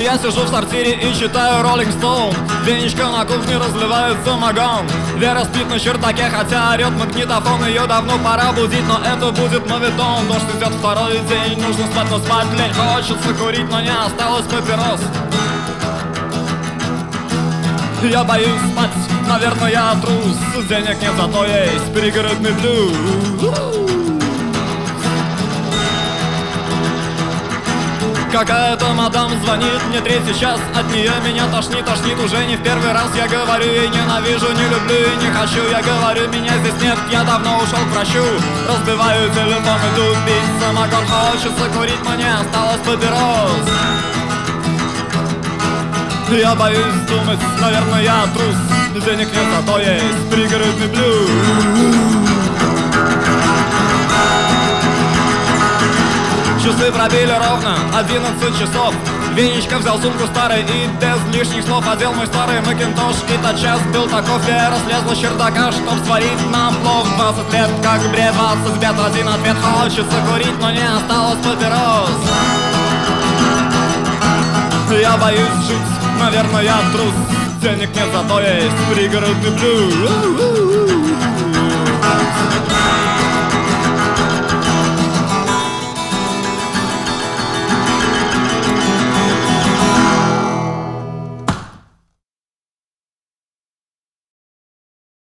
Я сижу в сортире и читаю Rolling Stone. Венечка на кухне разливает самогон. Вера спит на чердаке, хотя орет магнитофон. Ее давно пора будить, но это будет моветон. Дождь идет второй день, нужно спать, но спать лень. Хочется курить, но не осталось папирос. Я боюсь спать, наверное, я трус. Денег нет, зато есть пригородный блюз. Какая-то мадам звонит мне третий час. От нее меня тошнит уже не в первый раз. Я говорю ей ненавижу, не люблю и не хочу. Я говорю, меня здесь нет, я давно ушел к врачу. Разбиваю телефон, иду пить самогон. Хочется курить, но не осталось папирос. Я боюсь думать, наверное, я трус. Денег нет, зато есть пригородный блюз. Часы пробили ровно 11 часов. Венечка взял сумку старой и без лишних слов одел мой старый макинтош. И тотчас был таков, Вера слезла с чердака, чтоб сварить нам плов. 20 лет, как бред, 25, один ответ. Хочется курить, но не осталось папирос. Я боюсь жить, наверное, я трус. Денег нет, зато есть пригородный блюз.